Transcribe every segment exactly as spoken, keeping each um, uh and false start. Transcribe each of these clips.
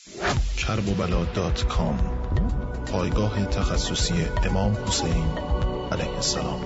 کرب و بلا دات کام، پایگاه تخصصی امام حسین علیه السلام.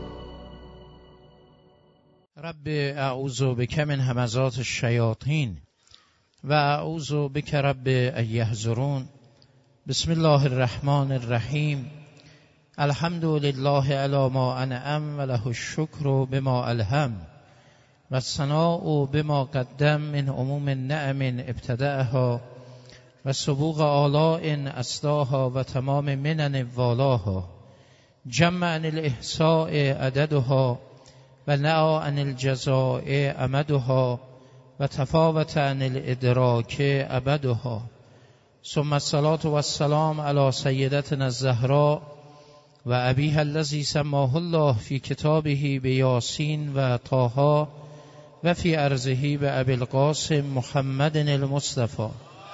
رب اعوذ بک من همزات الشیاطین و اعوذ بک رب ان یحضرون. بسم الله الرحمن الرحیم. الحمد لله علی ما انعم و له الشکر بما الهم و الثناء بما قدم من عموم النعم ابتدأها و سبوغ آلاء اسداها و تمام منن والاها. جمع عن الاحصاء عددها و نعى عن الجزاء امدها و تفاوت عن الادراک ابدها. ثم الصلاة والسلام على سیدتنا الزهراء و ابیها الذی سماه الله فی کتابه بیاسین و طه و فی ارضه بابی القاسم محمد المصطفى.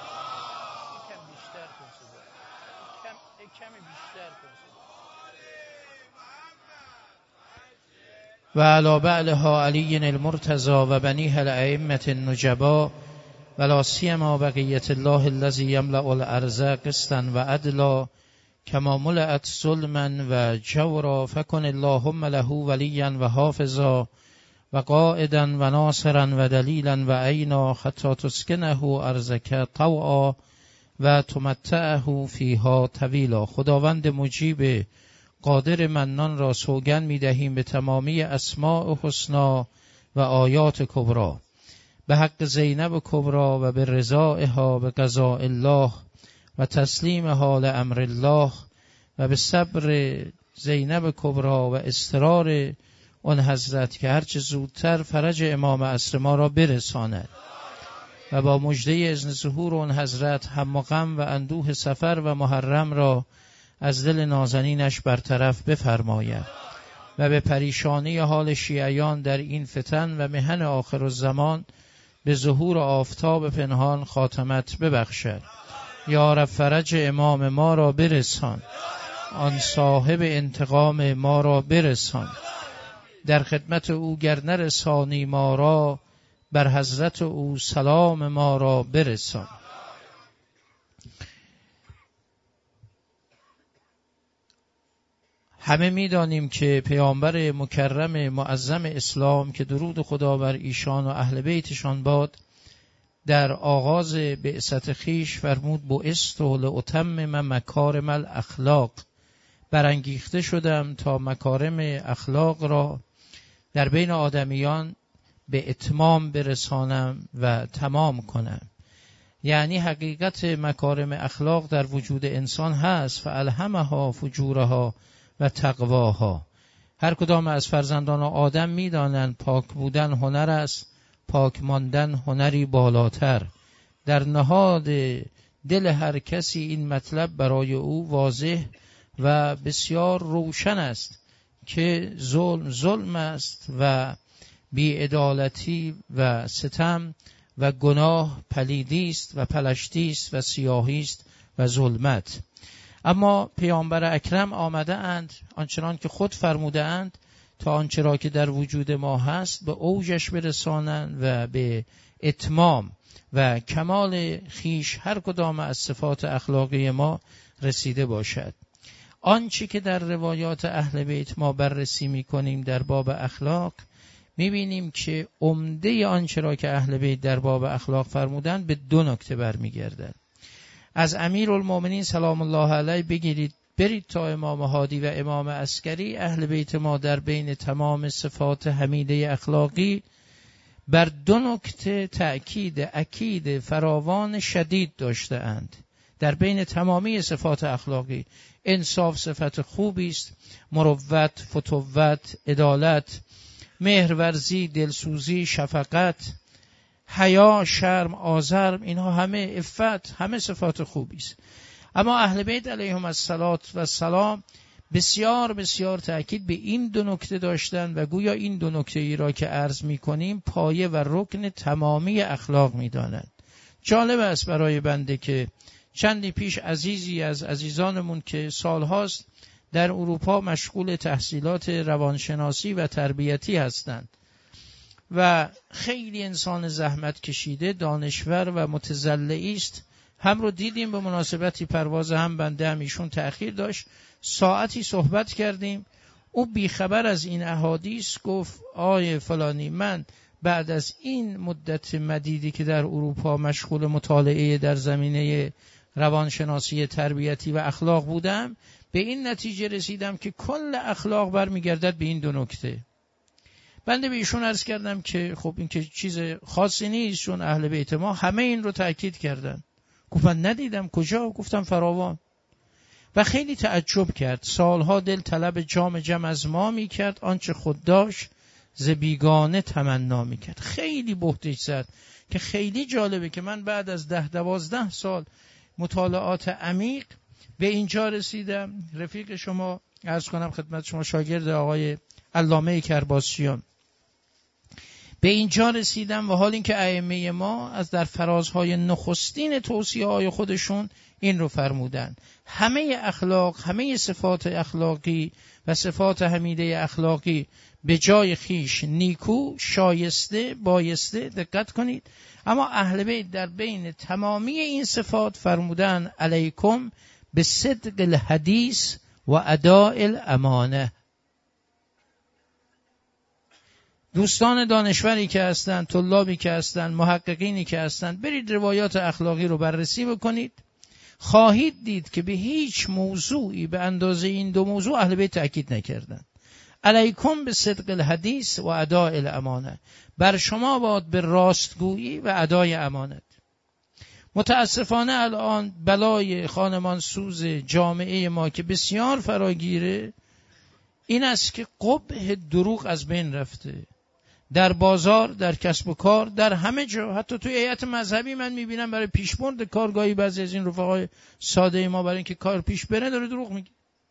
و علی بعلها علی المرتضی و بنیه الائمة النجبا و لا سیما بقیة الله الذی یملأ الارض قسطا و عدلا کما ملأت ظلما و جورا فکن اللهم له ولیا و حافظا و قائدا و ناصرا و دلیلا و عینا حتی تسکنه ارضک طوعا و تمتعه فیها طویلا. خداوند مجیب قادر منان را سوگند می دهیم به تمامی اسماء حسنا و آیات کبرا، به حق زینب کبرا و به رضایها به قضاء الله و تسلیمها لامر الله و به صبر زینب کبرا و اصرار آن حضرت که هرچه زودتر فرج امام عصر ما را برساند و با مژده اذن ظهور آن حضرت هم و غم و اندوه سفر و محرم را از دل نازنینش برطرف بفرماید و به پریشانی حال شیعیان در این فتن و محن آخر الزمان به ظهور آفتاب پنهان خاتمت ببخشد. یا رب فرج امام ما را برسان، آن صاحب انتقام ما را برسان. در خدمت او گر نرسانی ما را، بر حضرت او سلام ما را برسان. همه می دانیم که پیامبر مکرم معظم اسلام که درود خدا بر ایشان و اهل بیتشان باد، در آغاز بعثت خیش فرمود بعثت لاتمم مکارم الاخلاق، برانگیخته شدم تا مکارم اخلاق را در بین آدمیان به اتمام برسانم و تمام کنم. یعنی حقیقت مکارم اخلاق در وجود انسان هست، فالهمها فجورها و تقواها. هر کدام از فرزندان آدم می دانند پاک بودن هنر است، پاک ماندن هنری بالاتر. در نهاد دل هر کسی این مطلب برای او واضح و بسیار روشن است که ظلم ظلم است و بی‌عدالتی و ستم و گناه پلیدی است و پلشتی است و سیاهی است و ظلمت. اما پیامبر اکرم آمده اند آنچنان که خود فرموده اند تا آنچه را که در وجود ما هست به اوجش برسانند و به اتمام و کمال خیش هر کدام از صفات اخلاقی ما رسیده باشد. آنچه که در روایات اهل بیت ما بررسی می کنیم در باب اخلاق، می بینیم که عمده آنچه را که اهل بیت در باب اخلاق فرمودند به دو نکته برمیگردد. از امیرالمومنین سلام الله علیه بگیرید برید تا امام هادی و امام عسکری، اهل بیت ما در بین تمام صفات حمیده اخلاقی بر دو نکته تأکید اکید فراوان شدید داشته اند. در بین تمامی صفات اخلاقی انصاف صفت خوبی است، مروت، فتوت، عدالت، مهرورزی، دلسوزی، شفقت، حیا، شرم، آزرم، اینها همه عفت، همه صفات خوبی است. اما اهل بیت علیهم الصلاة و السلام بسیار بسیار تأکید به این دو نکته داشتند و گویا این دو نکته ای را که عرض می کنیم پایه و رکن تمامی اخلاق می دانند. جالب است برای بنده که چندی پیش عزیزی از عزیزانمون که سالهاست در اروپا مشغول تحصیلات روانشناسی و تربیتی هستند و خیلی انسان زحمت کشیده، دانشور و متضلعی است، هم رو دیدیم به مناسبتی پرواز هم بنده هم ایشون تأخیر داشت، ساعتی صحبت کردیم. او بیخبر از این احادیث گفت آیه فلانی من بعد از این مدت مدیدی که در اروپا مشغول مطالعه در زمینه روانشناسی تربیتی و اخلاق بودم به این نتیجه رسیدم که کل اخلاق برمیگردد به این دو نکته. بنده به ایشون عرض کردم که خب این که چیز خاصی نیست، چون اهل بیت ما همه این رو تأکید کردن. گفت من ندیدم. کجا؟ گفتم فراوان. و خیلی تعجب کرد. سالها دل طلب جام جم از ما می کرد، آنچه خود داشت ز بیگانه تمنا می کرد. خیلی بهتش زد که خیلی جالبه که من بعد از ده دوازده سال مطالعات عمیق به اینجا رسیدم. رفیق شما عرض کنم خدمت شما، شاگرد آقای علامه کرباسیان، به اینجا رسیدم و حال این که ائمه ما از در فرازهای نخستین توصیه‌های خودشون این رو فرمودن: همه اخلاق، همه صفات اخلاقی و صفات حمیده اخلاقی به جای خیش نیکو، شایسته، بایسته، دقت کنید، اما اهل بیت در بین تمامی این صفات فرمودن علیکم به صدق الحدیث و اداء الامانه. دوستان دانشوری که هستن، طلابی که هستن، محققینی که هستن، برید روایات اخلاقی رو بررسی بکنید، خواهید دید که به هیچ موضوعی به اندازه این دو موضوع اهل بیت تأکید نکردن. علیکم به صدق الحدیث و اداء الامانه، بر شما باد به راستگویی و ادای امانت. متاسفانه الان بلای خانمان سوز جامعه ما که بسیار فراگیره این است که قبح دروغ از بین رفته. در بازار، در کسب و کار، در همه جا، حتی توی هیئت مذهبی من میبینم برای پیشبرد کارگاهی بعضی از این رفقای ساده ما برای اینکه کار پیش بره داره دروغ میگه.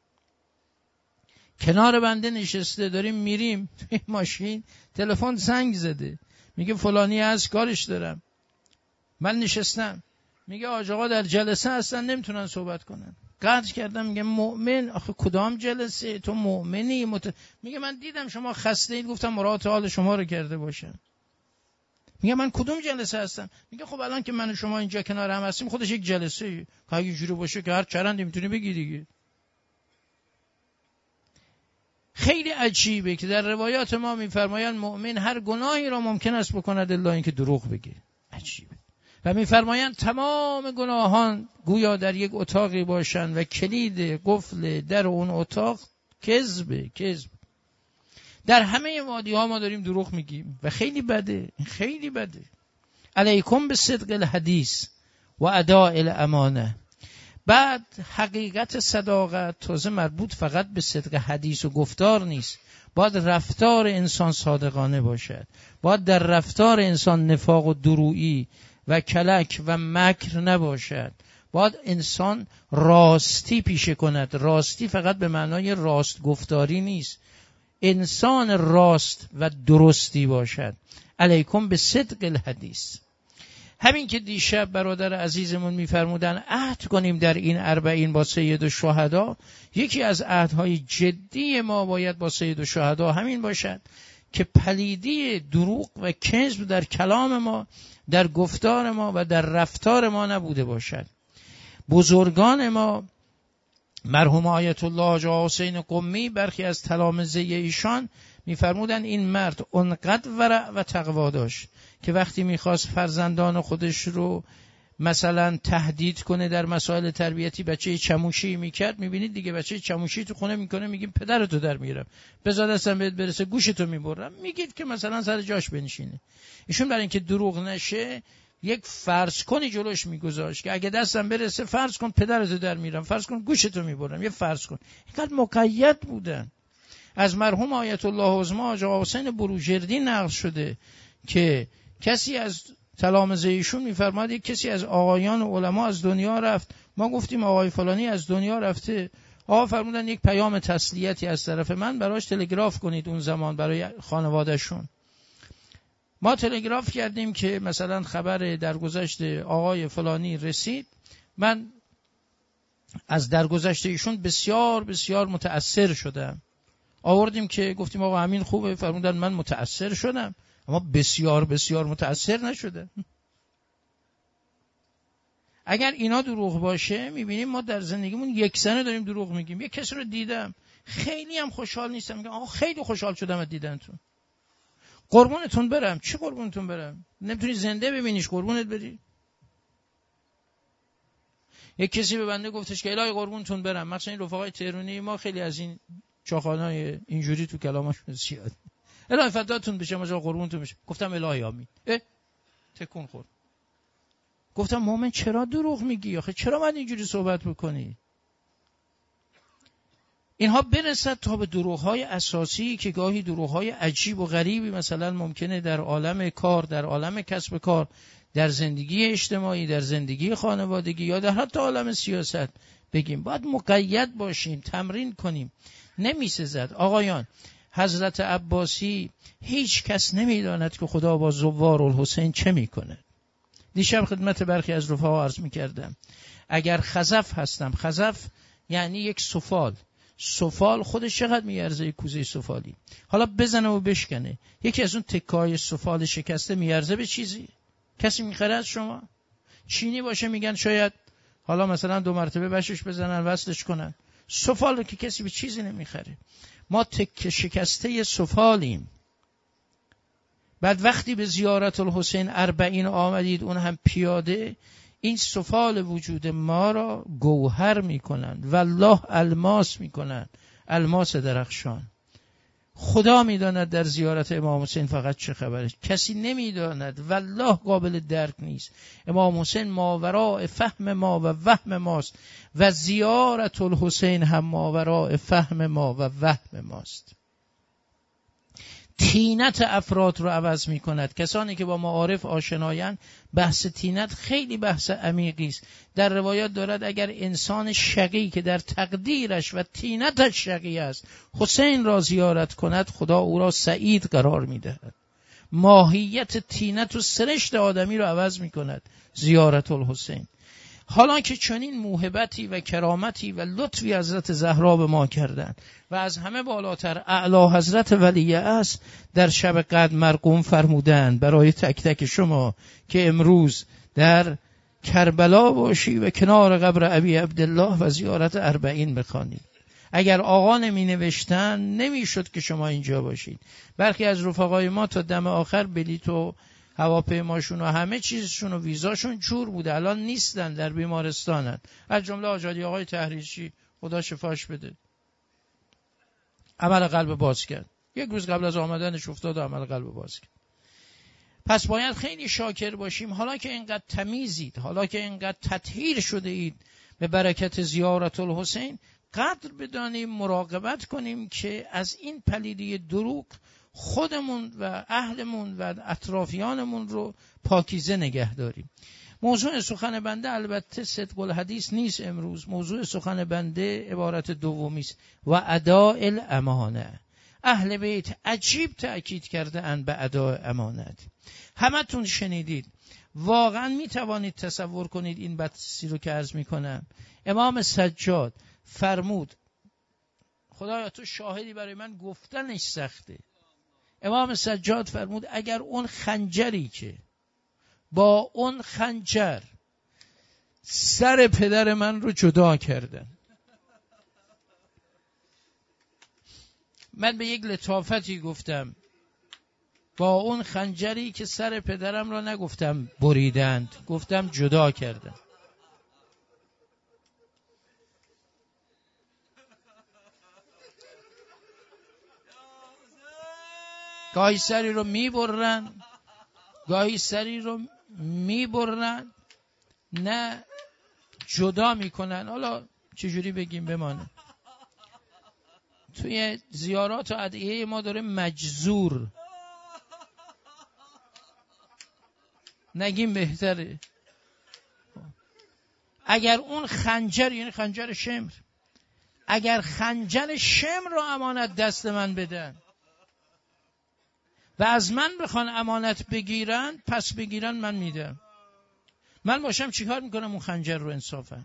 کنار بنده نشسته، داریم میریم توی ماشین، تلفن زنگ زده، میگه فلانی از کارش دارم. من نشستم، میگه آج آقا در جلسه هستن نمیتونن صحبت کنن. قطع کردم، میگه مؤمن؟ آخه کدام جلسه؟ تو مؤمنی؟ مت... میگه من دیدم شما خسته اید، گفتم مراعات حال شما رو کرده باشم. میگه من کدوم جلسه هستم؟ میگه خب الان که من و شما اینجا کنار هم هستیم خودش یک جلسه ای، که اگه جوری باشه که هر چرندی میتونی بگی دیگه. خیلی عجیبه که در روایات ما میفرمایند مؤمن هر گناهی را ممکن است بکند الا اینکه دروغ بگه. عجیبه. و میفرمایند تمام گناهان گویا در یک اتاقی باشند و کلید قفل در اون اتاق کذبه. کذب. در همه وادی ها ما داریم دروغ میگیم و خیلی بده، خیلی بده. علیکم به صدق الحدیث و اداء الامانه. بعد حقیقت صداقت تازه مربوط فقط به صدق حدیث و گفتار نیست، باید رفتار انسان صادقانه باشد، باید در رفتار انسان نفاق و درویی و کلک و مکر نباشد، باید انسان راستی پیشه کند. راستی فقط به معنای راست گفتاری نیست، انسان راست و درستی باشد. علیکم به صدق الحدیث. همین که دیشب برادر عزیزمون میفرمودن عهد کنیم در این اربعین با سید الشهدا، یکی از عهدهای جدی ما باید با سید الشهدا همین باشد که پلیدی دروغ و کذب در کلام ما، در گفتار ما و در رفتار ما نبوده باشد. بزرگان ما مرحوم آیت الله حاج حسین قمی برخی از تلامذه ایشان میفرمودن این مرد اونقدر ورع و تقوا داشت که وقتی میخواست فرزندان خودش رو مثلا تهدید کنه در مسائل تربیتی، بچه چموشی میکرد، میبینید دیگه بچه چموشی تو خونه میکنه، میگیم پدرتو در میارم، بذار دستم بهت برسه گوشتو میبرم، میگید که مثلا سر جاش بنشینه. ایشون برای اینکه دروغ نشه یک فرض کنی جلوش میگذاشت که اگه دستم برسه فرض کن پدرتو در میارم، فرض کن گوشتو میبرم، یه فرض کن. اینقدر مقید بودن. از مرحوم آیت الله عظما حاج حسین بروجردی نقل شده که کسی از تلامذه ایشون میفرماد یک کسی از آقایان و علما از دنیا رفت. ما گفتیم آقای فلانی از دنیا رفته. آقا فرمودن یک پیام تسلیتی از طرف من براش تلگراف کنید اون زمان برای خانوادهشون. ما تلگراف کردیم که مثلا خبر درگذشت آقای فلانی رسید. من از درگذشت ایشون بسیار بسیار متأثر شدم. آوردیم که گفتیم آقا همین خوبه، فرمودن من متأثر شدم اما بسیار بسیار متأثر نشدم. اگر اینا دروغ باشه میبینیم ما در زندگیمون یک سنه داریم دروغ میگیم. یک کسی رو دیدم خیلی هم خوشحال نیستم، میگم آقا خیلی خوشحال شدم از دیدنتون. قربونتون برم. چی قربونتون برم؟ نمیتونی زنده ببینیش قربونت بری؟ یک کسی به بنده گفتش که الهی قربونتون برم، مثلا این رفقای تهرانی ما خیلی از این چاخانای اینجوری تو کلامشون زیاد، الهی فداتون بشه، مثلا قربونتون بشه. گفتم الهی آمین. اه تکون خورد. گفتم مومن چرا دروغ میگی؟ آخه چرا باید اینجوری صحبت بکنی؟ اینها برسد تا به دروغ‌های اساسی که گاهی دروغ‌های عجیب و غریبی مثلا ممکنه در عالم کار، در عالم کسب کار، در زندگی اجتماعی، در زندگی خانوادگی یا در حتی عالم سیاست بگیم. باید مقید باشیم، تمرین کنیم. نمی‌سزد. آقایان، حضرت عباسی هیچ کس نمی‌داند که خدا با زوار الحسین چه می‌کنه. دیشب خدمت برخی از رفقا عرض می‌کردم، اگر خزف هستم، خزف یعنی یک سفال، سفال خودش چقدر میارزه؟ یک کوزه سفالی حالا بزنه و بشکنه، یکی از اون تکه‌های سفال شکسته میارزه به چیزی؟ کسی میخره از شما؟ چینی باشه میگن شاید حالا مثلا دو مرتبه بشش بزنن وصلش کنن. سفال رو که کسی به چیزی نمیخره. ما تکه شکسته سفالیم. بعد وقتی به زیارت الحسین اربعین آمدید، اون هم پیاده، این سفال وجود ما را گوهر میکنند، والله الماس میکنند، الماس درخشان. خدا میداند در زیارت امام حسین فقط چه خبره، کسی نمیداند، والله قابل درک نیست. امام حسین ماوراء فهم ما و وهم ماست و زیارت الحسین هم ماوراء فهم ما و وهم ماست. طینت افراد رو عوض می کند. کسانی که با معارف آشنایند، بحث طینت خیلی بحث عمیقی است. در روایات دارد اگر انسان شقی که در تقدیرش و طینتش شقی است حسین را زیارت کند، خدا او را سعید قرار می دهد. ماهیت طینت و سرشت آدمی را عوض می کند زیارت الحسین. حالا که چنین موهبتی و کرامتی و لطفی حضرت زهرا به ما کردند و از همه بالاتر اعلی حضرت ولی است، در شب قدر مرقوم فرمودند برای تک تک شما که امروز در کربلا باشی و کنار قبر ابی عبدالله و زیارت اربعین بخوانید. اگر آقا نمی نوشتن نمی شد که شما اینجا باشید. برخی از رفقای ما تا دم آخر بلیط و هواپیماشون و همه چیزشون و ویزاشون جور بوده، الان نیستن، در بیمارستانن. از جمله آجادی آقای تحریشی، خدا شفاش بده، عمل قلب باز کرد. یک روز قبل از آمدنش افتاد و عمل قلب باز کرد. پس باید خیلی شاکر باشیم. حالا که اینقدر تمیزید، حالا که اینقدر تطهیر شده اید به برکت زیارت الحسین، قدر بدانیم، مراقبت کنیم که از این پلیدی دروغ خودمون و اهلمون و اطرافیانمون رو پاکیزه نگه داریم. موضوع سخن بنده البته صدق الحدیث نیست امروز. موضوع سخن بنده عبارت دومی است، و اداء الامانه. اهل بیت عجیب تأکید کرده اند به اداء امانت. همتون شنیدید. واقعا می توانید تصور کنید این بحثی رو که عرض می کنم. امام سجاد فرمود، خدایا تو شاهدی برای من گفتنش سخته. امام سجاد فرمود اگر اون خنجری که با اون خنجر سر پدر من رو جدا کردن، من به یک لطافتی گفتم با اون خنجری که سر پدرم را نگفتم بریدند، گفتم جدا کردن. گاهی سری رو میبرن، گاهی سری رو میبرن، نه جدا میکنن. حالا چجوری بگیم بمانه. توی زیارات و ادعیه ما داره مجزور، نگیم بهتره. اگر اون خنجر، یعنی خنجر شمر، اگر خنجر شمر رو امانت دست من بدن و از من بخوان امانت بگیرن، پس بگیرن من میدم. من باشم چیکار میکنم اون خنجر رو انصافا؟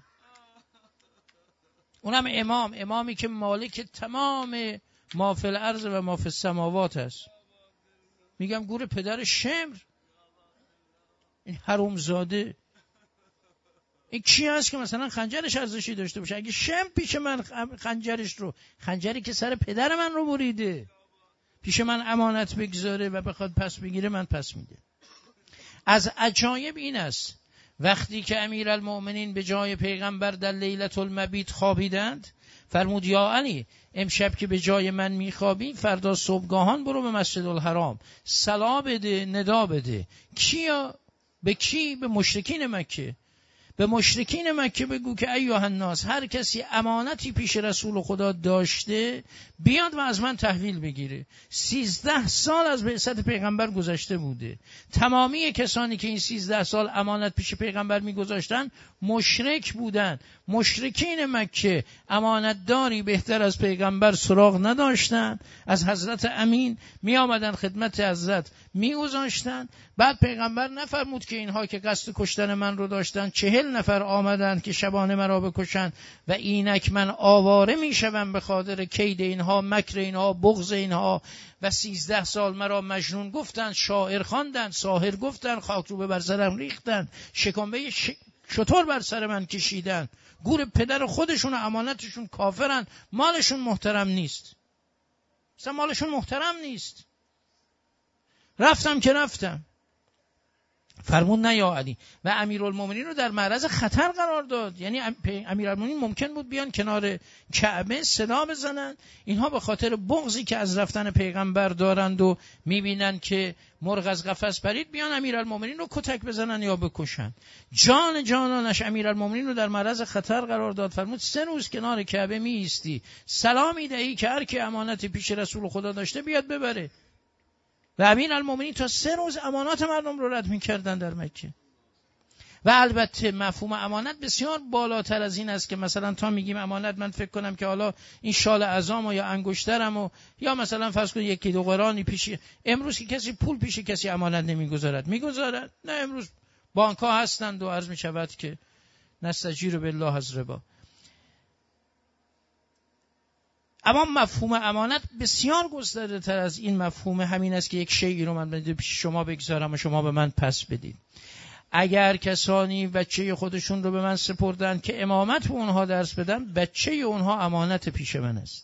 اونم امام، امامی که مالک تمام ما فی الارض و ما فی السماوات است. میگم گور پدر شمر، این حرومزاده این کی هست که مثلا خنجرش ارزشی داشته باشه؟ اگه شم پیش من خنجرش رو، خنجری که سر پدر من رو بریده، پیش من امانت بگذاره و بخواد پس بگیره، من پس میده. از عجایب این است وقتی که امیرالمؤمنین به جای پیغمبر در لیلة المبیت خوابیدند، فرمود یا علی امشب که به جای من میخوابی، فردا صبحگاهان برو به مسجد الحرام صلا بده، ندا بده. کیا؟ به کی؟ به مشرکین مکه. به مشرکین مکه بگو که ایها الناس، هر کسی امانتی پیش رسول خدا داشته بیاد و از من تحویل بگیره. سیزده سال از بعثت پیغمبر گذشته بوده. تمامی کسانی که این سیزده سال امانت پیش پیغمبر میگذاشتن مشرک بودن. مشرکین مکه امانتداری بهتر از پیغمبر سراغ نداشتن. از حضرت امین می آمدن خدمت حضرت میگذاشتن. بعد پیغمبر نفرمود که اینها که قصد کشتن من رو داشتن چهل نفر آمدن که شبانه مرا بکشن و اینک من آواره میشوم به خاطر کید اینها، مکر اینها، بغض اینها و سیزده سال مرا مجنون گفتن، شاعر خواندن، ساحر گفتن، خاک رو بر سرم ریختن، شکمبه ش... شطور بر سر من کشیدن، گور پدر خودشون و امانتشون کافرن، مالشون محترم نیست. اصلا مالشون محترم نیست. رفتم که رفتم. فرمود نه یا علی، و امیرالمومنین رو در معرض خطر قرار داد. یعنی امیرالمومنین ممکن بود بیان کنار کعبه صدا بزنن، اینها به خاطر بغضی که از رفتن پیغمبر دارند و میبینن که مرغ از قفس پرید، بیان امیرالمومنین رو کتک بزنن یا بکشن. جان جانانش امیرالمومنین رو در معرض خطر قرار داد. فرمود سه روز کنار کعبه می ایستی، سلامی دهی که هر کی امانت پیش رسول خدا داشته بیاد ببره. و امیرالمومنین تا سه روز امانات مردم رو رد می‌کردن در مکه. و البته مفهوم امانت بسیار بالاتر از این است که مثلا تا میگیم امانت، من فکر کنم که حالا این شال عظام یا انگشترم و یا مثلا فرض کن یکی دو قرانی پیش. امروز که کسی پول پیش کسی امانت نمیگذارد، میگذارد؟ نه، امروز بانک‌ها هستند و عرض می‌شود که نستجیر بالله از ربا. اما مفهوم امانت بسیار گسترده تر از این مفهوم همین است که یک شیئی رو من پیش شما بگذارم و شما به من پس بدید. اگر کسانی بچه خودشون رو به من سپردن که امامت به اونها درس بدن، بچه اونها امانت پیش من است.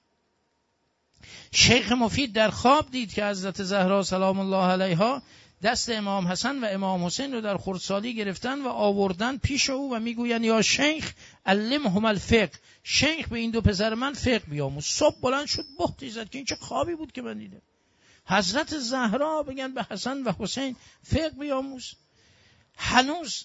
شیخ مفید در خواب دید که حضرت زهرا سلام الله علیها دست امام حسن و امام حسین رو در خردسالی گرفتن و آوردن پیش او و میگوین یا شیخ علمهم الفقه، شیخ به این دو پسر من فقه بیاموز. صبح بلند شد بهتی زد که این چه خوابی بود که من دیدم. حضرت زهرا بگن به حسن و حسین فقه بیاموز. هنوز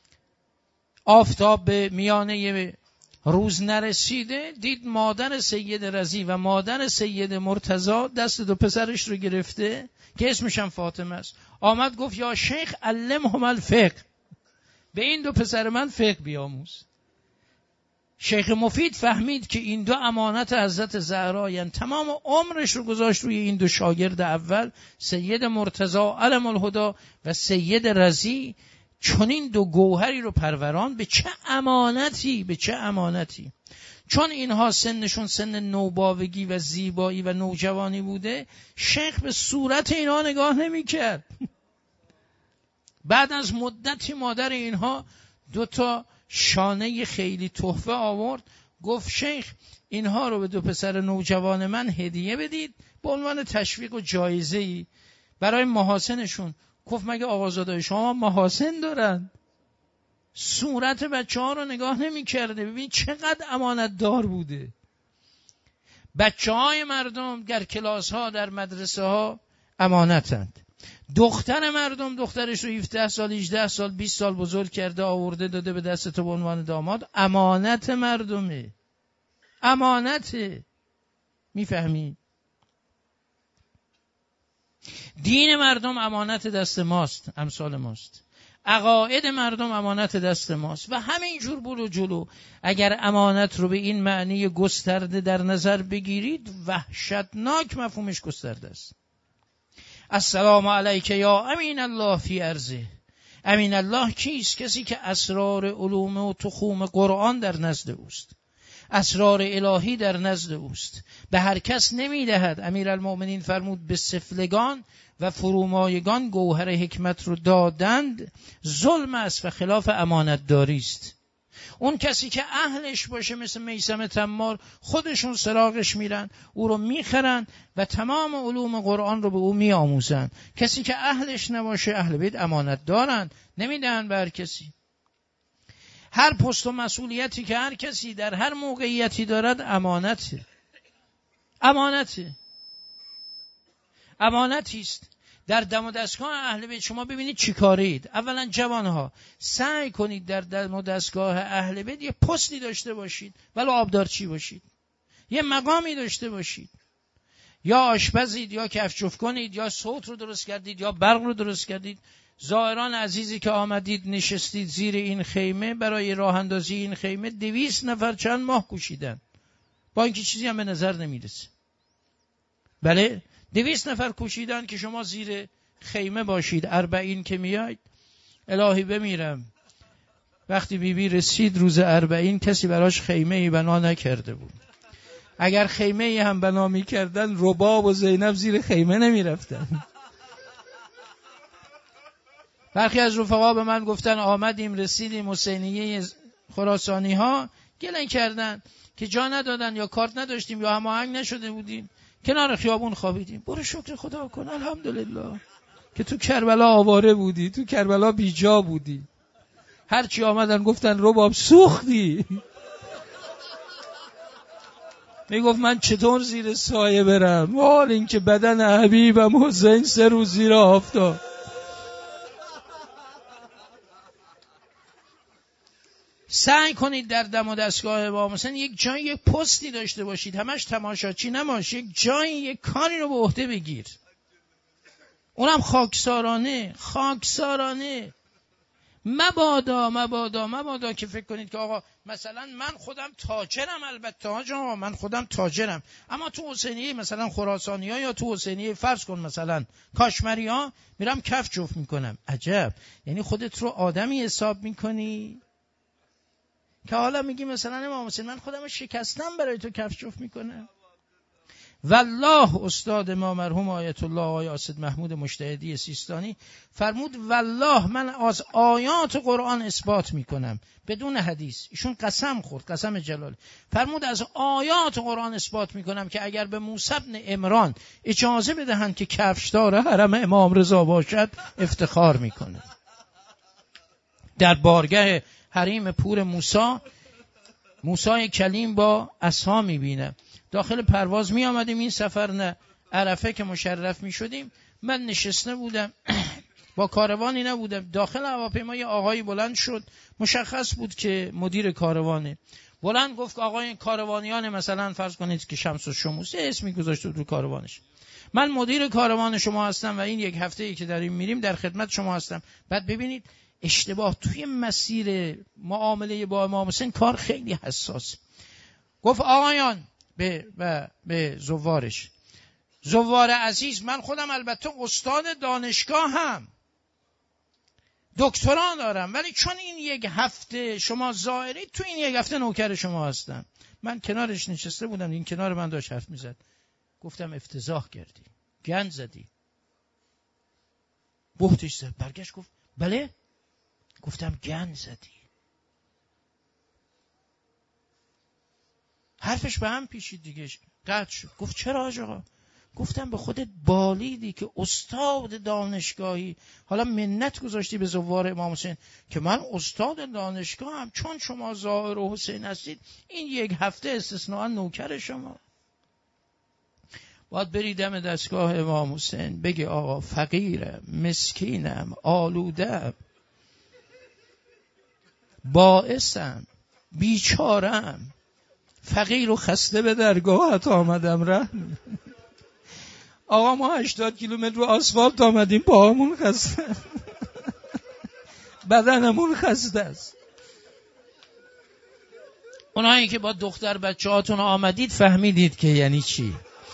آفتاب به میانه روز نرسیده، دید مادر سید رضی و مادر سید مرتضی دست دو پسرش رو گرفته که اسمش هم فاطمه است. آمد گفت یا شیخ علمهم الفقه، به این دو پسر من فقه بیاموز. شیخ مفید فهمید که این دو امانت حضرت زهرا، یعنی تمام عمرش رو گذاشت روی این دو شاگرد اول، سید مرتضی علم الهدی و سید رضی. چون این دو گوهری رو پروران، به چه امانتی، به چه امانتی. چون اینها سنشون سن نوباوگی و زیبایی و نوجوانی بوده، شیخ به صورت اینها نگاه نمی کرد. بعد از مدتی مادر اینها دو تا شانه خیلی تحفه آورد، گفت شیخ اینها رو به دو پسر نوجوان من هدیه بدید به عنوان تشویق و جایزه‌ای برای محاسنشون. گفت مگه آقازادای شما محاسن دارن؟ صورت بچه ها رو نگاه نمی کرده. ببین چقدر امانت دار بوده. بچه های مردم در کلاس ها، در مدرسه ها امانتند. دختر مردم دخترش رو هفده سال، هجده سال، بیست سال بزرگ کرده، آورده داده به دست تو به عنوان داماد، امانت مردمه. امانته. میفهمی؟ دین مردم امانت دست ماست، امثال ماست. عقاید مردم امانت دست ماست و همینجور برو جلو. اگر امانت رو به این معنی گسترده در نظر بگیرید، وحشتناک مفهومش گسترده است. السلام علیک یا امین الله فی ارضه. امین الله کیست؟ کسی که اسرار علوم و تخوم قرآن در نزد اوست. اسرار الهی در نزد اوست، به هر کس نمیدهد. امیرالمؤمنین فرمود به سفلگان و فرومایگان گوهر حکمت رو دادند، ظلم است و خلاف امانتداری است. اون کسی که اهلش باشه مثل میثم تمار، خودشون سراغش میرن، او رو میخرن و تمام علوم قرآن رو به او میآموزن. کسی که اهلش نباشه، اهل بیت امانت دارن، نمیدن به هر کسی. هر پست و مسئولیتی که هر کسی در هر موقعیتی دارد امانته. امانته. امانتی است. در دم و دستگاه اهل بیت شما ببینید چی کارید. اولا جوانها سعی کنید در دم و دستگاه اهل بیت یه پستی داشته باشید، ولو آبدارچی باشید، یه مقامی داشته باشید، یا آشپزید، یا کفچوف کنید، یا صوت رو درست کردید، یا برق رو درست کردید. زائران عزیزی که آمدید نشستید زیر این خیمه، برای راه اندازی این خیمه دویست نفر چند ماه کوشیدن، با اینکه چیزی هم به نظر نمیرسه. بله، دویست نفر کوشیدن که شما زیر خیمه باشید. اربعین که میاید، الهی بمیرم، وقتی بیبی رسید روز اربعین کسی براش خیمه ای بنا نکرده بود. اگر خیمه ای هم بنا میکردن، رباب و زینب زیر خیمه نمیرفتن. برخی از رفقا به من گفتن آمدیم رسیدیم حسینیه خراسانی ها، گلن کردن که جا ندادن، یا کارت نداشتیم، یا هماهنگ نشده بودیم، کنار خیابون خوابیدیم. برو شکر خدا کن، الحمدلله که تو کربلا آواره بودی، تو کربلا بیجا بودی. هرچی آمدن گفتن رباب سوختی. میگفت من چطور زیر سایه برم، حال این که بدن حبیبم حسین سه روز زیر آفتاب. سعی کنید در دم و دستگاه امام حسین یک جایی، یک پستی داشته باشید، همش تماشاچی نباش، یک جایی، یک کاری رو به عهده بگیر، اونم خاکسارانه. خاکسارانه مبادا مبادا مبادا که فکر کنید که آقا مثلا من خودم تاجرم. البته آقا من خودم تاجرم، اما تو حسینیه مثلا خراسانی ها، یا تو حسینیه فرض کن مثلا کاشمری ها، میرم کف جفت میکنم. عجب، یعنی خودت رو آدمی حساب میکنی که حالا میگی مثلا امام حسین من خودم شکستم برای تو کف جفت میکنم. والله استاد ما مرحوم آیت الله آقای اسد محمود مجتهدی سیستانی فرمود والله من از آیات قرآن اثبات میکنم بدون حدیث. ایشون قسم خورد، قسم جلال، فرمود از آیات قرآن اثبات میکنم که اگر به موسی بن عمران اجازه بدهند که کفشدار حرم امام رضا باشد افتخار میکنه. در بارگاه حریم پور موسی، موسی کلیم با عصا میبینه. داخل پرواز می آمدیم این سفر، نه عرفه که مشرف می شدیم، من نشسته بودم با کاروانی نبودم. داخل هواپیما یه آقایی بلند شد، مشخص بود که مدیر کاروانه. بلند گفت آقای کاروانیان مثلا فرض کنید که شمس و شموس اسمی گذاشته بود رو کاروانش، من مدیر کاروان شما هستم و این یک هفته ای که داریم میریم در خدمت شما هستم. بعد ببینید اشتباه توی مسیر معامله با امام حسین کار خیلی حساس. گفت آقایان به و به زوارش، زوار عزیز، من خودم البته استاد دانشگاه هم دکترا دارم، ولی چون این یک هفته شما زائرید، تو این یک هفته نوکر شما هستم. من کنارش نشسته بودم، این کنار من داشت حرف میزد. گفتم افتضاح کردی، گند زدی. بهتش زد، برگشت گفت بله. گفتم گند زدی. حرفش به هم پیشید دیگه، قطع شد. گفت چرا آقا؟ گفتم به خودت بالیدی که استاد دانشگاهی، حالا منت گذاشتی به زوار امام حسین که من استاد دانشگاه هم، چون شما زائر و حسین هستید این یک هفته استثناء نوکر شما. باید بری دم دستگاه امام حسین بگی آقا فقیرم، مسکینم، آلودم، بائسم، بیچارم، فقیر و خسته به درگاهت آمدم رحم. آقا ما هشتاد کیلومتر رو آسفالت آمدیم، پاهمون خسته، بدنمون خسته است. اونایی که با دختر بچه هاتون آمدید فهمیدید که یعنی چی.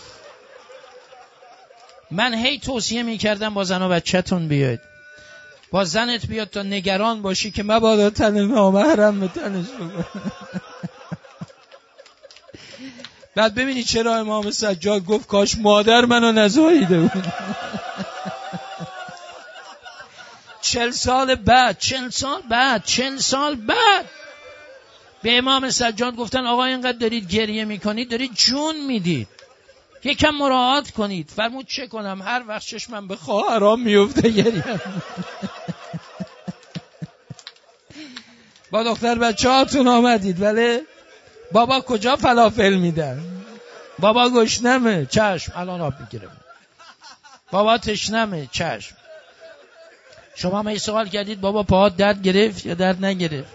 من هی توصیه میکردم با زن و بچه‌تون بیاید، با زنت بیاد تا نگران باشی که مبادا تن نامحرم به تنش بگم. بعد ببینی چرا امام سجاد گفت کاش مادر منو نزاییده بود. چل سال بعد چل سال بعد چل سال بعد به امام سجاد گفتن آقا اینقدر دارید گریه میکنید، دارید جون میدید، یکم مراعات کنید. فرمود چه کنم؟ هر وقت چشمم به خواهرام میفته گریه. با دختر بچه هاتون آمدید ولی بابا کجا فلافل میدن؟ بابا گشنمه، چشم الان آب میگیرم. بابا تشنمه، چشم. شما می سوال کردید بابا پاهات درد گرفت یا درد نگرفت؟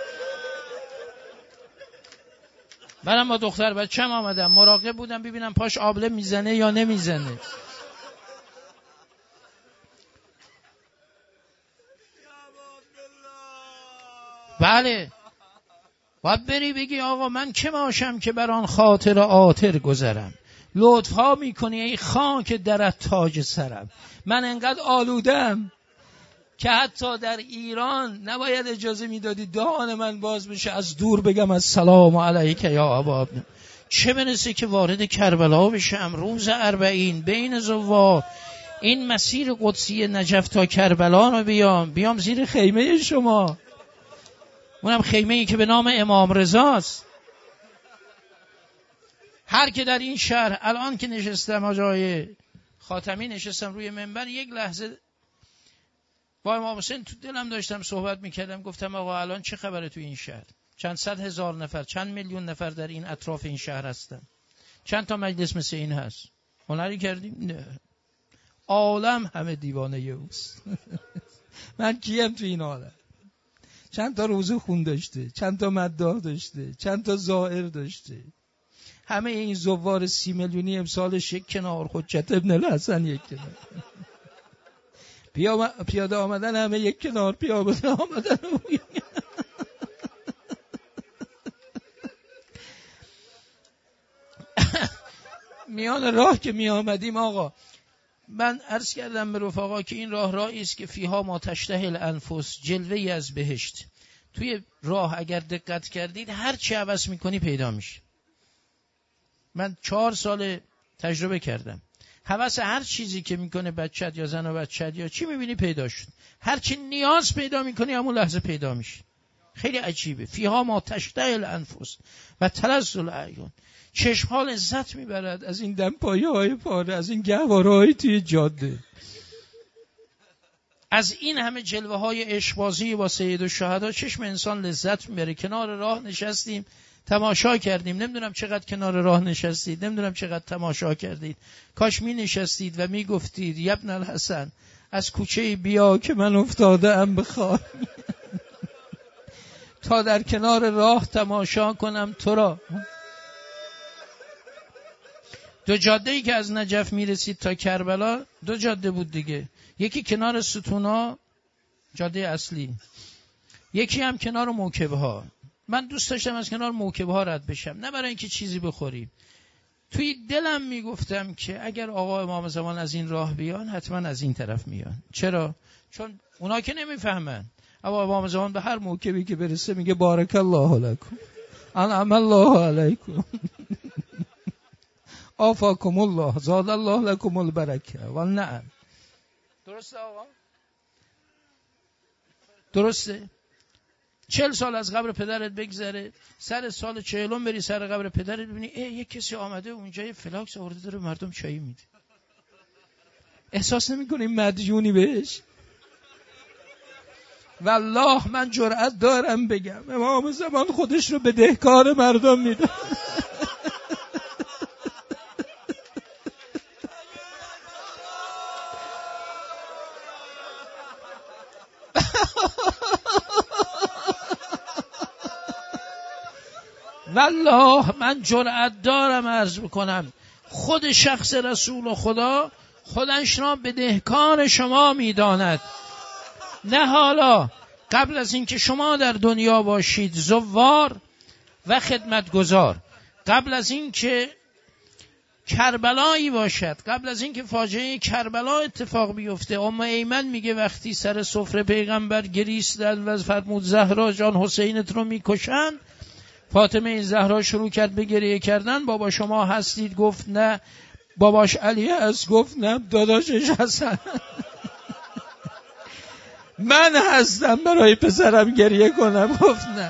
منم با دختر بچه‌م آمدم، مراقب بودم ببینم پاش آبله میزنه یا نمیزنه. بله باید بری بگی آقا من که باشم که بر آن خاطر آتر گذرم، لطفا میکنی ای خاک درت تاج سرم. من انقدر آلودم که حتی در ایران نباید اجازه میدادی دهان من باز بشه از دور بگم السلام علیک یا ابا ابن، چه برسه که وارد کربلا بشم روز اربعین بین زوار، این مسیر قدسی نجف تا کربلا رو بیام بیام زیر خیمه شما، اونم خیمه ای که به نام امام رضاست. هر که در این شهر الان که نشستم آجای خاتمی نشستم روی منبر، یک لحظه با امام حسین تو دلم داشتم صحبت میکردم، گفتم آقا الان چه خبره تو این شهر؟ چند صد هزار نفر، چند میلیون نفر در این اطراف این شهر هستن، چند تا مجلس مثل این هست؟ هنری کردیم؟ نه، عالم همه دیوانه اوست. من کیم تو این عالم؟ چند تا روزه خون داشته، چند تا مداح داشته، چند تا زائر داشته، همه این زوار سی میلیونی امسالش یک کنار، حجت ابن الحسن یک کنار، پیاده آمدن همه یک کنار، پیاده آمدن میان راه که می آمدیم آقا، من عرض کردم به رفقا که این راه راهی است که فیها ما تشتهی الانفس، جلوه‌ای از بهشت. توی راه اگر دقت کردید هر چی عوض میکنی پیدا میشه. من چهار سال تجربه کردم، هوس هر چیزی که میکنه بچت یا زن و بچت یا چی میبینی پیدا شد، هر چی نیاز پیدا میکنی همون لحظه پیدا میشه. خیلی عجیبه. فیها ما تشتهی الانفس و تلذ الاعیون، چشم ها لذت میبرد از این دمپایی های پاره، از این گهواره های توی جاده، از این همه جلوه های عشقبازی با سید الشهدا. چشم انسان لذت میبره. کنار راه نشستیم تماشا کردیم، نمیدونم چقدر کنار راه نشستید، نمیدونم چقدر تماشا کردید. کاش می نشستید و می گفتید یا ابن الحسن از کوچه بیا که من افتاده ام به خار، تا در کنار راه تماشا کنم تو را. دو جاده ای که از نجف می رسید تا کربلا دو جاده بود دیگه، یکی کنار ستونا جاده اصلی، یکی هم کنار موکبه ها. من دوست داشتم از کنار موکبه ها رد بشم، نه برای اینکه چیزی بخوریم. توی دلم میگفتم که اگر آقا امام زمان از این راه بیان حتما از این طرف میان. چرا؟ چون اونا که نمیفهمن. آقا امام زمان به هر موکبی که برسه میگه بارک الله لکم، انعم الله علیکم، آفاکم الله، زاد الله لکم البرکه و النعم. درسته آقا؟ درسته؟ چل سال از قبر پدرت بگذره، سر سال چهلم بری سر قبر پدرت ببینی ای یک کسی آمده اونجا یه فلاکس آورده داره مردم چایی میده. احساس نمی‌کنی مدیونی بهش؟ والله من جرأت دارم بگم امام زمان خودش رو بدهکار مردم میده. والله من جرأت دارم عرض بکنم خود شخص رسول خدا خودش را بدهکار شما میداند. نه حالا قبل از اینکه شما در دنیا باشید زوار و خدمتگزار، قبل از اینکه کربلایی باشد، قبل از اینکه فاجعه کربلا اتفاق بیفته، ام ایمن میگه وقتی سر سفره پیغمبر گریستند و فرمود زهرا جان حسینت رو میکشن، فاطمه زهرا شروع کرد به گریه کردن. بابا شما هستید؟ گفت نه. باباش علی است؟ گفت نه. داداشش حسن. من هستم برای پسرم گریه کنم؟ گفت نه.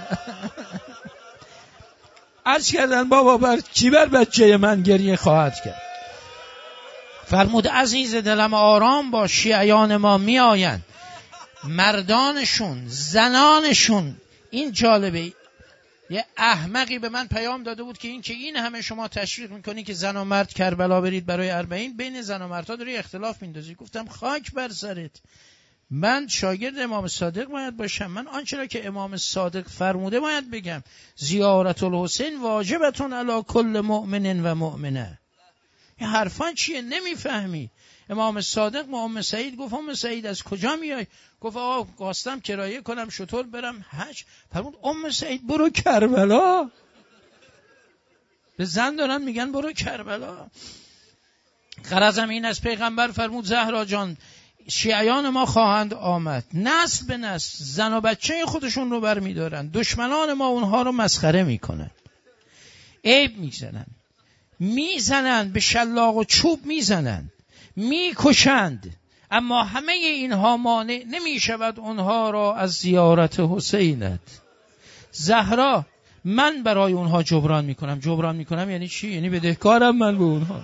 عرض کردن بابا بر کی بر بچه من گریه خواهد کرد؟ فرمود عزیز دلم آرام باش، شیعیان ما می آیند، مردانشون زنانشون. این جالبه، یه احمقی به من پیام داده بود که این که این همه شما تشویق میکنی که زن و مرد کربلا برید برای اربعین، بین زن و مردها داری اختلاف میندازی. گفتم خاک بر سرت، من شاگرد امام صادق باید باشم، من آنچه را که امام صادق فرموده باید بگم. زیارت الحسین واجبتون علی کل مؤمن و مؤمنه. این حرفان چیه؟ نمیفهمی. امام صادق با ام سعید گفت ام سعید از کجا میای؟ گفت آقا خواستم کرایه کنم شطور برم حج. فرمود ام سعید برو کربلا. به زن دارن میگن برو کربلا. غرضم این از پیغمبر فرمود زهرا جان شیعیان ما خواهند آمد، نسل به نسل زن و بچه خودشون رو بر میدارن، دشمنان ما اونها رو مسخره میکنن، عیب میزنن، میزنن به شلاق و چوب میزنن، میکشند، اما همه اینها مانع نمیشود اونها را از زیارت حسینت. زهرا من برای اونها جبران میکنم. جبران میکنم یعنی چی؟ یعنی بدهکارم من به اونها.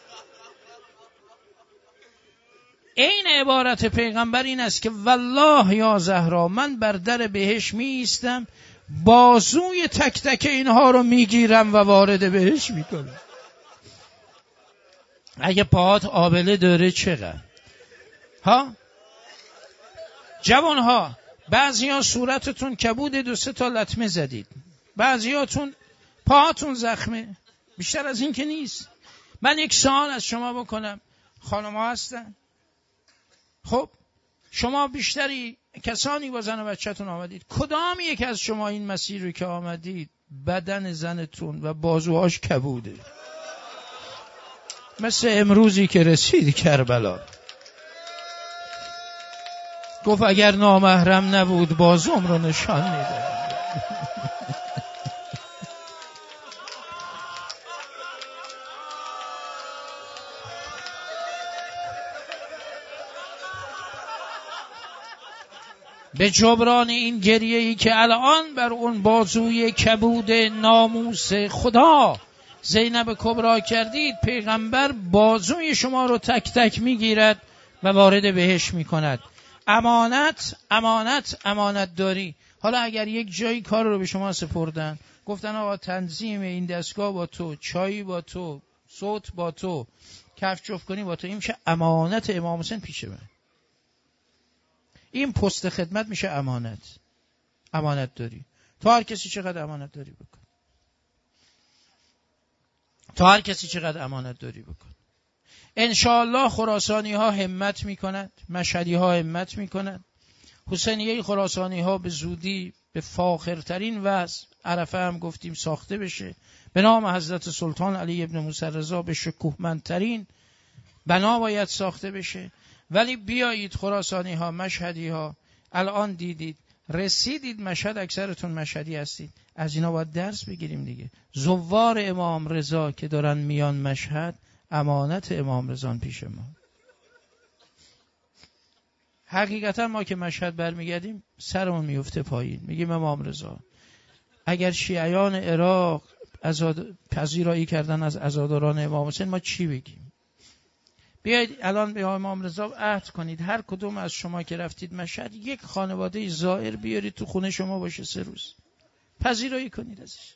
این عبارت پیغمبر این است که والله یا زهرا من بر در بهش می ایستم، بازوی تک تک اینها رو میگیرم و وارد بهش میکنم. اگه پاهات آبله داره چقدر ها؟ جوان ها، بعضی ها صورتتون کبود دو سه تا لطمه زدید، بعضی هاتون پاهاتون زخمه، بیشتر از این که نیست. من یک سوال از شما بکنم، خانم ها هستن؟ خب شما بیشتری کسانی با زن و بچه‌تون آمدید، کدام یک از شما این مسیر رو که آمدید بدن زنتون و بازوهاش کبوده؟ مثل امروزی که رسید کربلا، گفت اگر نامحرم نبود بازوم رو نشان میده. به جبران این گریه‌ای که الان بر اون بازوی کبود ناموس خدا زینب کبرا کردید، پیغمبر بازوی شما رو تک تک میگیرد و وارد بهش میکند. امانت امانت امانت داری. حالا اگر یک جایی کار رو به شما سپردن، گفتن آقا تنظیم این دستگاه با تو، چایی با تو، صوت با تو، کفش جفت کنی با تو، این میشه امانت امام حسین پیش من. این پست خدمت میشه امانت. امانت داری. تو هر کسی چقدر امانت داری بکن. تو هر کسی چقدر امانت داری بکن. انشاءالله خراسانی ها همت میکنند، مشهدی ها همت میکنند، حسینیه خراسانی ها به زودی به فاخرترین وضع، عرفه هم گفتیم ساخته بشه، به نام حضرت سلطان علی ابن موسی رضا به شکوهمندترین بنا باید ساخته بشه. ولی بیایید خراسانی ها، مشهدی ها، الان دیدید رسیدید مشهد، اکثرتون مشهدی هستید، از اینا باید درس بگیریم دیگه. زوار امام رضا که دارن میان مشهد، امانت امام رضا پیش ما. حقیقتا ما که مشهد برمیگردیم سرمون میفته پایین، میگیم امام رضا اگر شیعیان عراق عزاد پذیرایی کردن از عزاداران امام حسین، ما چی بگیم؟ بیایید الان به امام رضا عهد کنید، هر کدوم از شما که رفتید مشهد یک خانواده زائر بیارید تو خونه شما باشه، سه روز پذیرایی کنید ازش.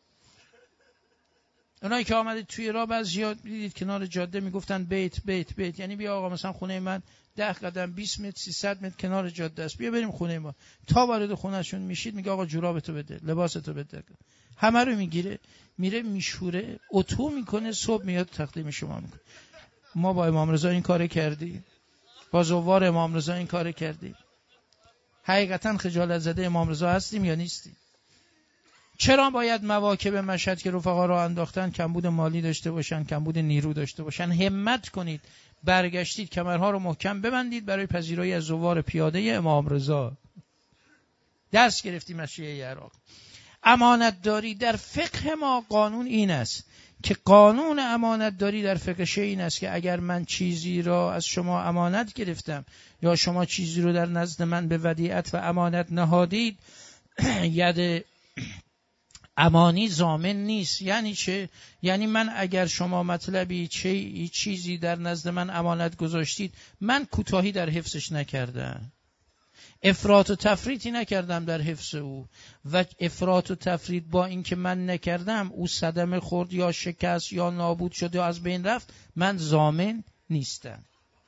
اونایی که آمدید توی راه بعضیا دیدید کنار جاده میگفتن بیت بیت بیت، یعنی بیا آقا مثلا خونه من ده قدم بیست متر سیصد متر کنار جاده است، بیا بریم خونه ما. تا وارد خونهشون میشید میگه آقا جورابتو بده، لباستو بده، همه رو میگیره میره میشوره، اتو میکنه، صبح میاد تقدیم شما میکنه. ما با امام رضا این کار کردیم، با زوار امام رضا این کار کردیم. حقیقتا خجالت زده امام رضا هستیم یا نیستیم؟ چرا باید مواکب مشهد که رفقا را انداختن کمبود مالی داشته باشن، کمبود نیرو داشته باشن؟ همت کنید، برگشتید کمرها رو محکم ببندید برای پذیرایی از زوار پیاده امام رضا. درس گرفتیم از شیعه عراق. امانت داری در فقه ما قانون این است که قانون امانت داری در فقه شیعه این است که اگر من چیزی را از شما امانت گرفتم یا شما چیزی رو در نزد من به ودیعت و امانت نهادید، ید امانی ضامن نیست. یعنی چه؟ یعنی من اگر شما مطلبی چه چیزی در نزد من امانت گذاشتید، من کوتاهی در حفظش نکردم، افراط و تفریطی نکردم در حفظ او، و افراط و تفریط با اینکه من نکردم او صدمه خورد یا شکست یا نابود شد یا از بین رفت، من ضامن نیستم.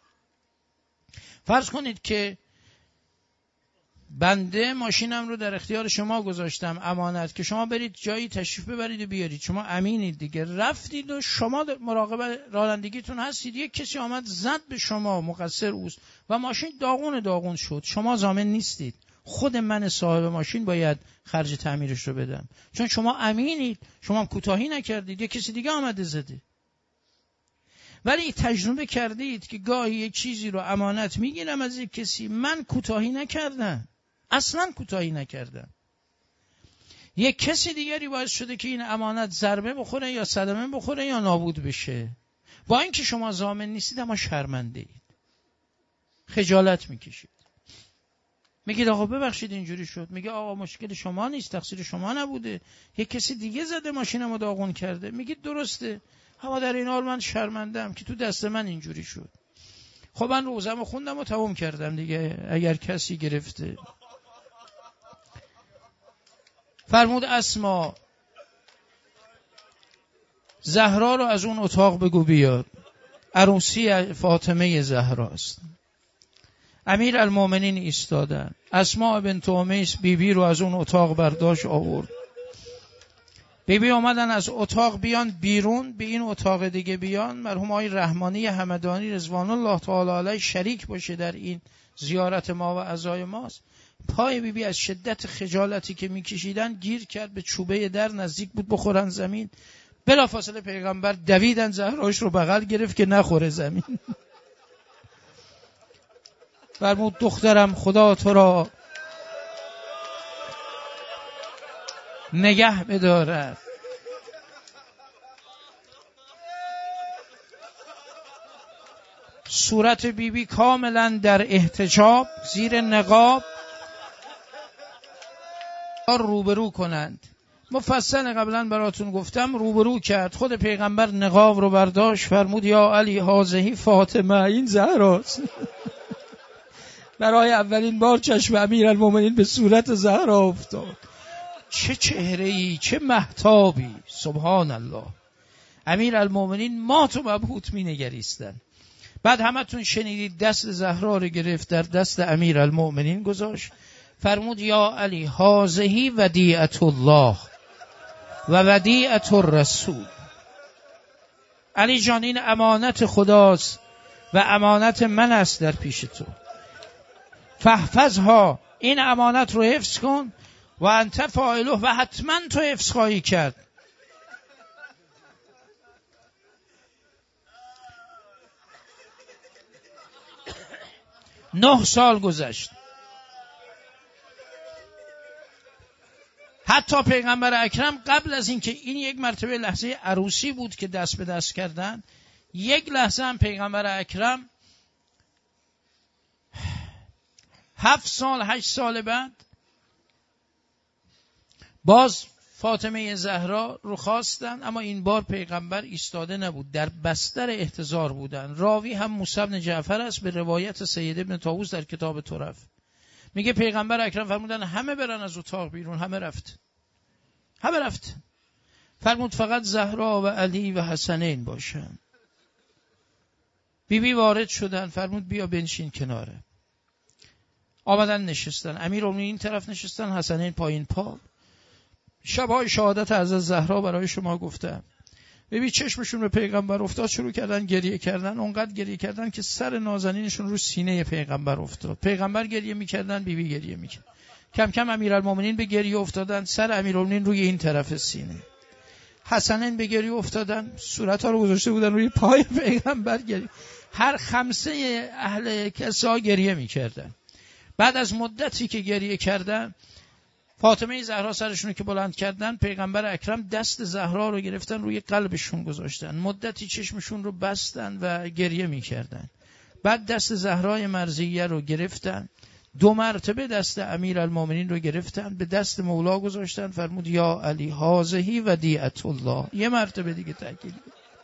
فرض کنید که بنده ماشینم رو در اختیار شما گذاشتم امانت که شما برید جایی تشریف ببرید و بیارید، شما امینید دیگه، رفتید و شما مراقب رانندگیتون هستید، یک کسی آمد زد به شما، مقصر اوست و ماشین داغون داغون شد، شما ضامن نیستید، خود من صاحب ماشین باید خرج تعمیرش رو بدم، چون شما امینید، شما هم کوتاهی نکردید، یک کسی دیگه آمده زده. ولی تجربه کردید که گاهی یک چیزی رو امانت میگیرم از یک کسی، من کوتاهی نکردم، اصلا کوتاهی نکردم، یک کسی دیگری باعث شده که این امانت ضربه بخوره یا صدمه بخوره یا نابود بشه، با اینکه شما ضامن نیستید اما شرمنده اید، خجالت میکشید، میگید آقا ببخشید اینجوری شد، میگه آقا مشکل شما نیست، تقصیر شما نبوده، یک کسی دیگه زده ماشینمو داغون کرده، میگید درسته، اما در این حال من شرمندم که تو دست من اینجوری شد. خب من روزمو خوندم و تموم کردم دیگه، اگر کسی گرفته. فرمود اسما زهرا رو از اون اتاق بگو بیاد، عروسی فاطمه زهراست. امیر المومنین ایستادن، اسما بنت امیس بی بی رو از اون اتاق برداشت آورد. بی بی اومدن از اتاق بیان بیرون، به این اتاق دیگه بیان، مرحوم آقای رحمانی همدانی رضوان الله تعالی علیه شریک باشه در این زیارت ما و عزای ماست. پای بی بی از شدت خجالتی که میکشیدن گیر کرد به چوبه در، نزدیک بود بخورن زمین، بلافاصله پیغمبر دویدن زهراش رو بغل گرفت که نخوره زمین. فرمود دخترم خدا تو را نگه بدارد. صورت بی بی کاملا در احتجاب زیر نقاب روبرو کنند. مفصل قبلا براتون گفتم، روبرو کرد، خود پیغمبر نقاب رو برداشت، فرمود یا علی هازهی فاطمه، این زهراست. برای اولین بار چشم امیرالمومنین به صورت زهرا افتاد. چه چهره‌ای، چه مهتابی، سبحان الله. امیرالمومنین مات و مبهوت می نگریستن. بعد همتون شنیدید دست زهرا رو گرفت در دست امیرالمومنین گذاشت، فرمود یا علی هازهی ودیعت الله و ودیعت الرسول. علی جان این امانت خداست و امانت من است در پیش تو، فاحفظها، این امانت رو حفظ کن، و انت فاعله، و حتما تو حفظ خواهی کرد. نه سال گذشت، حتی پیغمبر اکرم قبل از این که این یک مرتبه لحظه عروسی بود که دست به دست کردن، یک لحظه هم پیغمبر اکرم هفت سال هشت سال بعد باز فاطمه زهرا رو خواستن، اما این بار پیغمبر ایستاده نبود، در بستر احتضار بودن. راوی هم موسی بن جعفر است به روایت سید ابن طاووس در کتاب طرف. میگه پیغمبر اکرم فرمودن همه برن از اتاق بیرون، همه رفت همه رفت فرمود فقط زهرا و علی و حسنین باشن. بی بی وارد شدن، فرمود بیا بنشین کناره. آمدن نشستن، امیرالمومنین این طرف نشستن، حسنین پایین پا. شبهای شهادت از زهرا برای شما گفتم. ببین چشمشون به پیغمبر افتاد، شروع کردن گریه کردن، اونقدر گریه کردن که سر نازنینشون رو سینه پیغمبر افتاد. پیغمبر گریه میکردن، بیبی بی گریه میکرد. کم کم امیرالمومنین به گریه افتادن، سر امیرالمومنین روی این طرف سینه. حسنین به گریه افتادن، صورت‌ها رو گذاشته بودن روی پای پیغمبر گریه. هر خمسه اهل کسا گریه میکردن. بعد از مدتی که گریه کردن، فاطمه زهرا سرشون رو که بلند کردن، پیغمبر اکرم دست زهرا رو گرفتن روی قلبشون گذاشتن، مدتی چشمشون رو بستن و گریه میکردن. بعد دست زهرای مرضیه رو گرفتن، دو مرتبه دست امیرالمومنین رو گرفتن، به دست مولا گذاشتن، فرمود یا علی هذه ودیعة الله. یه مرتبه دیگه تاکید،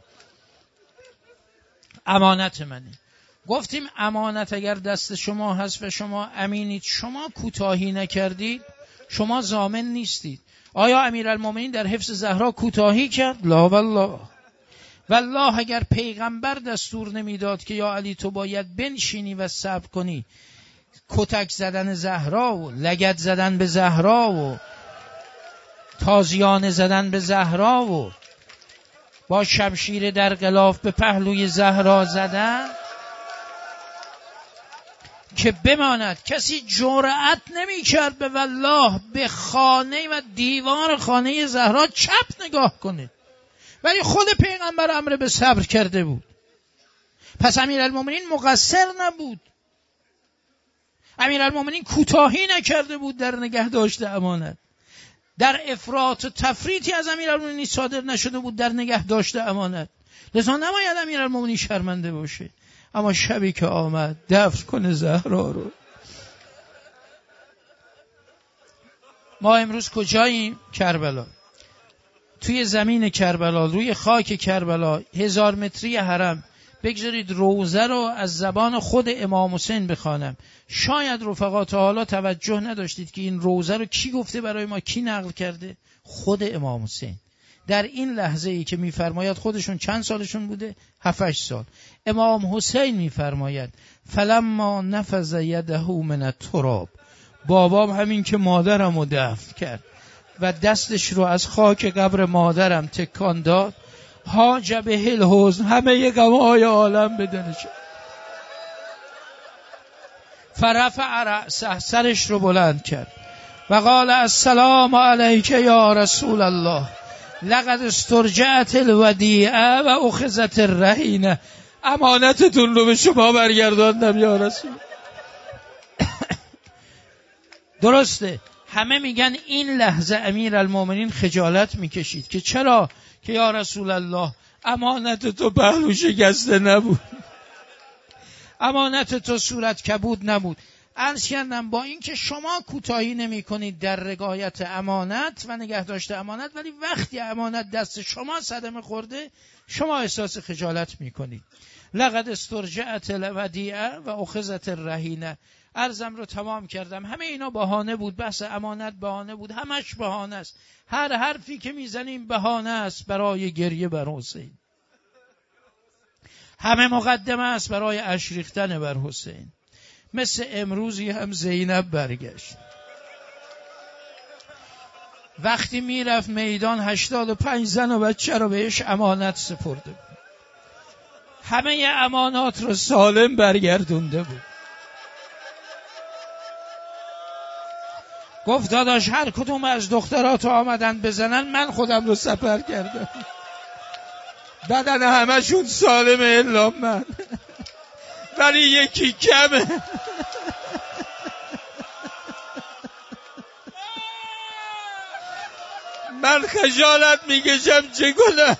امانت منه. گفتیم امانت اگر دست شما هست و شما امینید، شما کوتاهی نکردید، شما ضامن نیستید. آیا امیرالمومنین در حفظ زهرا کوتاهی کرد؟ لا والله. والله اگر پیغمبر دستور نمیداد که یا علی تو باید بنشینی و صبر کنی، کتک زدن زهرا و لگد زدن به زهرا و تازیانه زدن به زهرا و با شمشیر در غلاف به پهلوی زهرا زدن که بماند، کسی جرأت نمی کرد به والله به خانه و دیوار خانه زهرا چپ نگاه کنه، ولی خود پیغمبر امر به صبر کرده بود. پس امیرالمومنین مقصر نبود، امیرالمومنین کوتاهی نکرده بود در نگه داشته امانت. در افراط و تفریطی از امیرالمومنین صادر نشده بود در نگه داشته امانت. لذا نباید امیرالمومنین شرمنده باشه. اما شبی که آمد دفن کنه زهرا رو. ما امروز کجاییم؟ کربلا. توی زمین کربلا، روی خاک کربلا، هزار متری حرم. بگذارید روزه رو از زبان خود امام حسین بخوانم. شاید رفقا تا حالا توجه نداشتید که این روزه رو کی گفته برای ما، کی نقل کرده؟ خود امام حسین. در این لحظه ای که میفرماید، خودشون چند سالشون بوده؟ هفت هشت سال. امام حسین میفرماید فلما نفذ یده من التراب، بابام همین که مادرم رو دفن کرد و دستش رو از خاک قبر مادرم تکان داد، حاج به الحزن، همه ی غم‌های عالم بدن شد. فرفع رأسه، سرش رو بلند کرد و قال السلام علیک یا رسول الله، لقد استرجعت الودیعه و اخذت الرهینه. امانتتون رو به شما برگرداندم یا رسول. درسته، همه میگن این لحظه امیرالمومنین خجالت میکشید که چرا؟ که یا رسول الله امانت تو پهلو شکسته نبود، امانت تو صورت کبود نبود. عرض کردم با این که شما کوتاهی نمی کنید در رعایت امانت و نگه داشته امانت، ولی وقتی امانت دست شما صدمه خورده شما احساس خجالت می کنید. لقد استرجعت الودیعه و اخذت الرهینه. عرضم رو تمام کردم. همه اینا بهانه بود، بحث امانت بهانه بود، همش بهانه است. هر حرفی که میزنیم بهانه است برای گریه بر حسین، همه مقدمه است برای اشک ریختن بر حسین. مثل امروزی هم زینب برگشت، وقتی میرفت میدان هشتاد و پنج زن و بچه رو بهش امانت سپرده بود، همه امانات رو سالم برگردونده بود. گفت داداش هر کدوم از دخترات آمدن بزنن، من خودم رو سپر کردم، بدن همشون سالمه الا من، ولی یکی کمه. من خجالت میکشم چه کنم.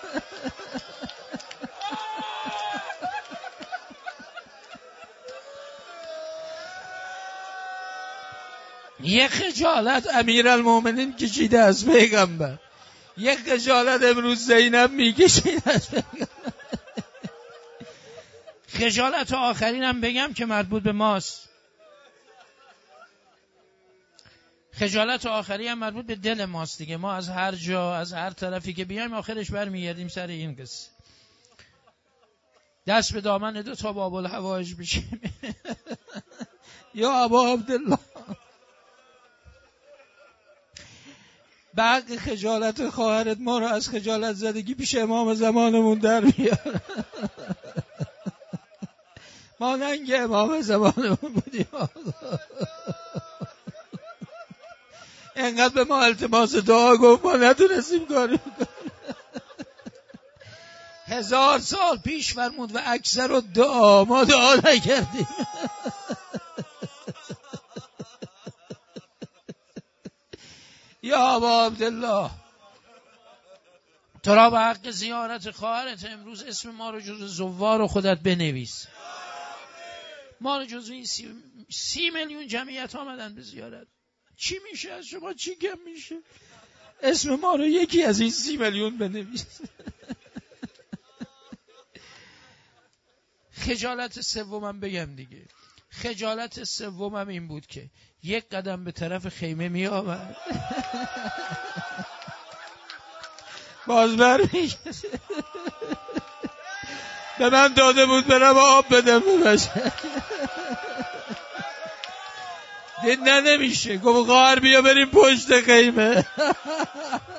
یک خجالت امیرالمومنین کشیده از پیغمبر، یک خجالت امروز زینب میکشید از پیغمبر. خجالت آخرینم بگم که مربوط به ماست. خجالت آخری هم مربوط به دل ماست دیگه. ما از هر جا، از هر طرفی که بیایم آخرش برمیگردیم سر این قصه. دست به دامن دو تا باب الحوائج بشیم. یا ابا عبدالله. بعد خجالت خواهرت ما رو از خجالت زدگی پیش امام زمانمون در میاره. ما ننگ امام زمانمون بودیم. اینقدر به ما التماس دعا گفت ما نتونستیم کاری بکنیم. هزار سال پیش فرمود و اکثر و دعا، ما دعا نکردیم. یا ابا عبدالله تو را به حق زیارت خواهرت امروز اسم ما رو جز زوار رو خودت بنویس. ما رو جز این سی, سی میلیون جمعیت آمدن به زیارت. چی میشه از شما؟ چی کم میشه؟ اسم ما رو یکی از این سی میلیون بنویس. خجالت سومم بگم دیگه. خجالت سومم این بود که یک قدم به طرف خیمه می آمد باز برمیگشت. به من داده بود برم آب بدم ببشه. دید نه نمیشه. گفت خواهر بیا بریم پشت خیمه.